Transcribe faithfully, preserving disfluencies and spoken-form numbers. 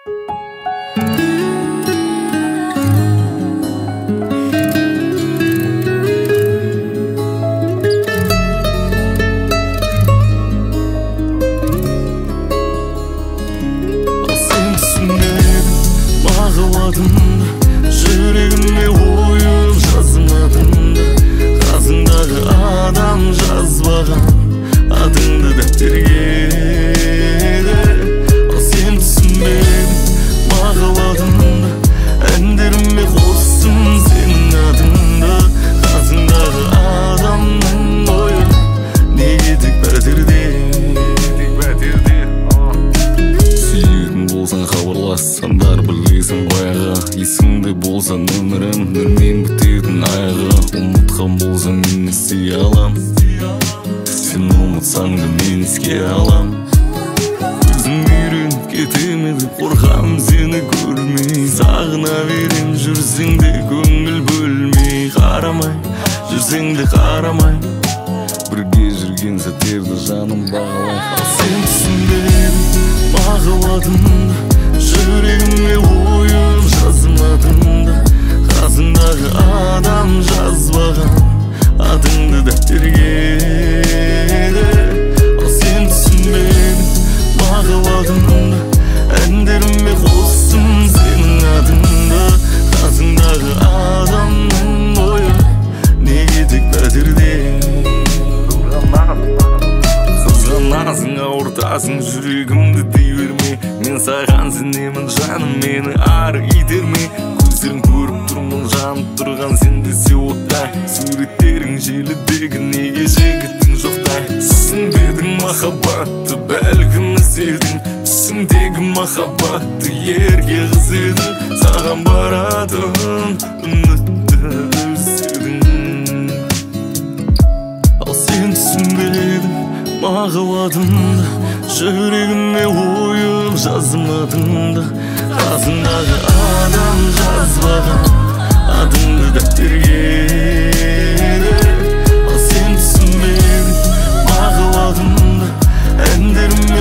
Жүрегіме ойып жазмадыңды, қасыңдағы адам жазбаған атыңды дәптерге. Ал сен түсінбедің махаббатымды, әндеріме қостым сенің атыңды. Қасыңдағы адамның ойы неге тек пәтерде? Сүйетін болсаң хабарлассандар білесің баяғы, есіңде болса нөмірім нөлмен бітетін айғы. Ұмытқан болсаң мен істей алам, сен ұмытсаң да мен еске алам. Өзім үйреніп кетем деп қорқам сені көрмей, сағына берем жүрсең де көңіл бөлмей. Қарамай жүрсең де қарамай, бірге жүрген сәттерді жаным бағалай. Ал сен түсінбедің махаббатымды, жүрегіме ойып жазмадыңды, қасыңдағы адам жазбаған атыңды дәптерге. Ал сен түсінбедің махаббатымды, әндеріме қостым сенің атыңды. Қасыңдағы адамның ойы неге тек пәтерде? Қызғанасың, ауыртасың жүрегімді дей берме. Мен саған сенемін жаным, мені ары итерме. Көздерің көріп тұрмын жанып тұрған сен десе оттай. Суреттерің желідегі неге жігіттің жоқтай. Түсінбедің махаббатты, бәлкім іздедің. Түсіңдегі махаббатты ерге қыз едің. Саған баратын үмітті үзедің. Ал сен түсінбедің махаббатымды, жүрегіме ойып жазмадыңды, қасыңдағы адам жазбаған атыңды дәптерге. Ал сен түсінбедің махаббатымды, әндеріме